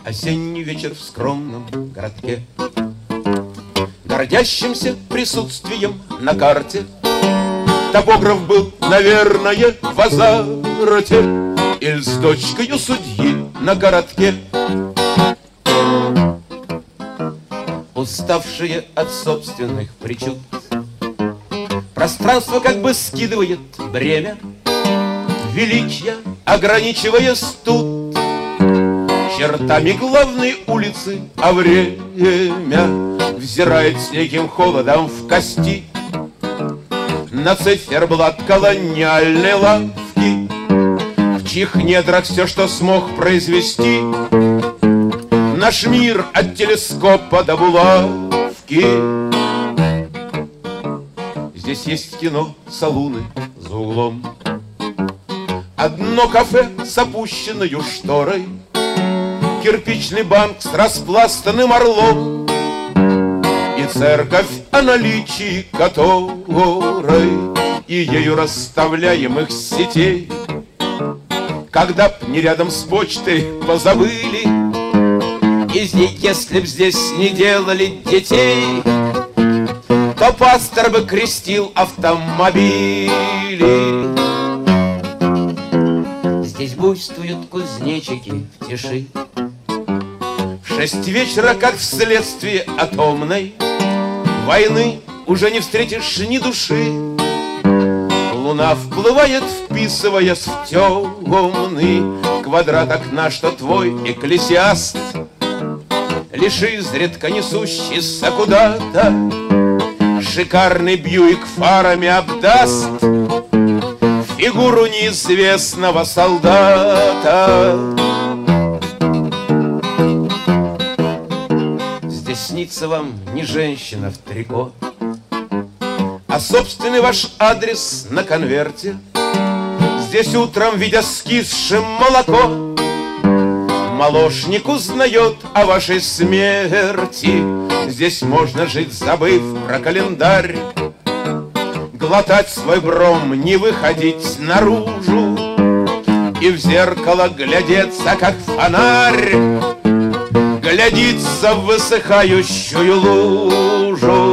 осенний вечер в скромном городке, гордящимся присутствием на карте. Топограф был, наверное, в Азарте или с дочкою судьи на городке. Уставшие от собственных причуд, пространство как бы скидывает бремя величия, ограничивая студ чертами главной улицы, а время взирает с неким холодом в кости на циферблат колониальной лавки, в чьих недрах все, что смог произвести наш мир от телескопа до булавки. Здесь есть кино, салуны за углом, одно кафе с опущенной шторой, кирпичный банк с распластанным орлом и церковь, о наличии которой и ею расставляемых сетей когда б не рядом с почтой позабыли, и если б здесь не делали детей, то пастор бы крестил автомобили. Здесь буйствуют кузнечики в тиши. В 6 вечера, как вследствие атомной войны, уже не встретишь ни души. Луна вплывает, вписываясь в темный квадрат окна, что твой экклесиаст, лишь изредка несущийся куда-то, шикарный Бьюик фарами обдаст фигуру неизвестного солдата. Здесь снится вам не женщина в трико, а собственный ваш адрес на конверте. Здесь утром, видя скисшим молоко, молочник узнает о вашей смерти. Здесь можно жить, забыв про календарь, глотать свой бром, не выходить наружу и в зеркало глядеться, как фонарь глядится в высыхающую лужу.